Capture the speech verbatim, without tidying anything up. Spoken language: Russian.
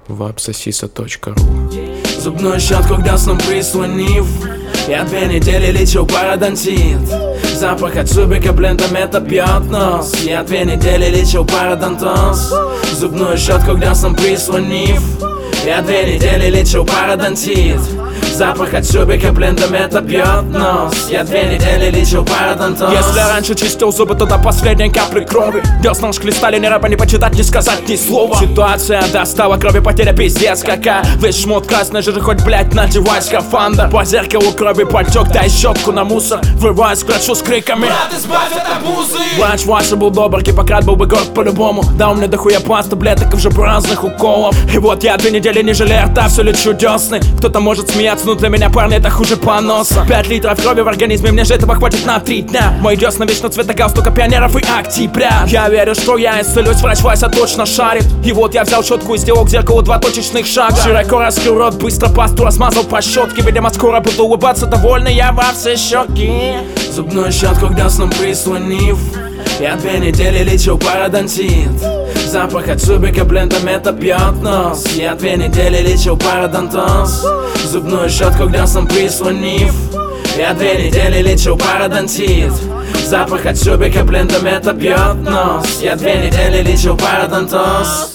вапсосиса точка ру. Зубную щетку к деснам прислонив, я две недели лечил пародонтит. Запах от зубика блендом это бьет нос. Я две недели лечил пародонтоз. Зубную щетку к деснам прислонив, я две недели лечил пародонтит. Запах от зубика блендом это бьет нос. Я две недели лечил пародонтоз. Если раньше чистил зубы, то до последней капли крови десна шкли стали ни рэпа, не почитать, не сказать ни слова. Ситуация достала крови, потеря пиздец какая. Весь шмот красный жир, хоть блять надевай скафандр. По зеркалу крови потек, дай щетку на мусор. Врываюсь, крачу с криками: брат, избавь от обузы! Бланш Ваша был добр, Гиппократ был бы горд по-любому. Дал мне дохуя пласт таблеток и уже разных уколов. И вот я две недели не жалею рта, все лечу десны. Кто-то может смеяться, но для меня, парни, это хуже поноса. Пять литров крови в организме, мне же этого хватит на три дня. Мой десна вечно цвета галстука пионеров и октября. Я верю, что я исцелюсь, врач Вася точно шарит. И вот я взял щетку и сделал к зеркалу два точечных шага. Широко раскрыл рот, быстро пасту размазал по щетке. Видимо, скоро буду улыбаться, довольный я во все щеки. Зубную щетку к деснам прислонив, я две недели лечил пародонтит. Запах от зубика блендом это бьет нос. Я две недели лечил пародонтоз. Зубную щетку к деснам прислонив, я две недели лечил пародонтит. Запах от зубика блендом это бьет нос. Я две недели лечил пародонтоз.